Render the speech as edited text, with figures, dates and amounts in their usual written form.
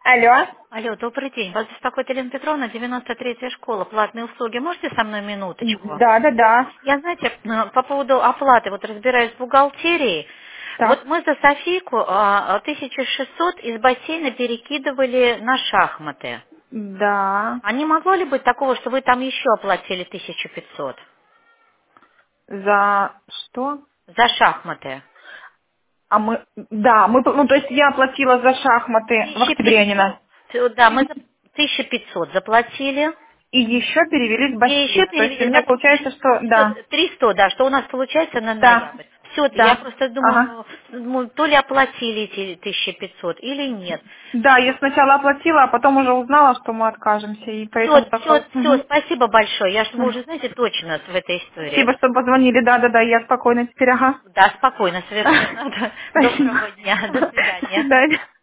Алло. Алло, добрый день. Вас беспокоит Елена Петровна, 93-я школа, платные услуги. Можете со мной минуточку? Да, да, да. Я, знаете, по поводу оплаты, вот разбираюсь в бухгалтерии. Вот Так. мы за Софийку 1600 из бассейна перекидывали на шахматы. Да. А не могло ли быть такого, что вы там еще оплатили 1500 За что? за шахматы? А мы, да, ну, то есть я оплатила за шахматы в октябре, 1500, да, мы за 1500 заплатили. и еще перевели в И еще бассейн. То есть у перевели, меня значит, получается, что, да, 300, да, что у нас получается на да, ноябрь. Все, я да, просто ага. думаю, то ли оплатили эти 1500 или нет. Да, я сначала оплатила, а потом уже узнала, что мы откажемся, и Все, поэтому все, такой. все, Мгм. спасибо большое. Я же вы Мгм. уже знаете точно в этой истории. Спасибо, что позвонили, да, да, да, я спокойна теперь, ага. Да, спокойно, совершенно. Спасибо. Доброго дня, до До свидания. свидания.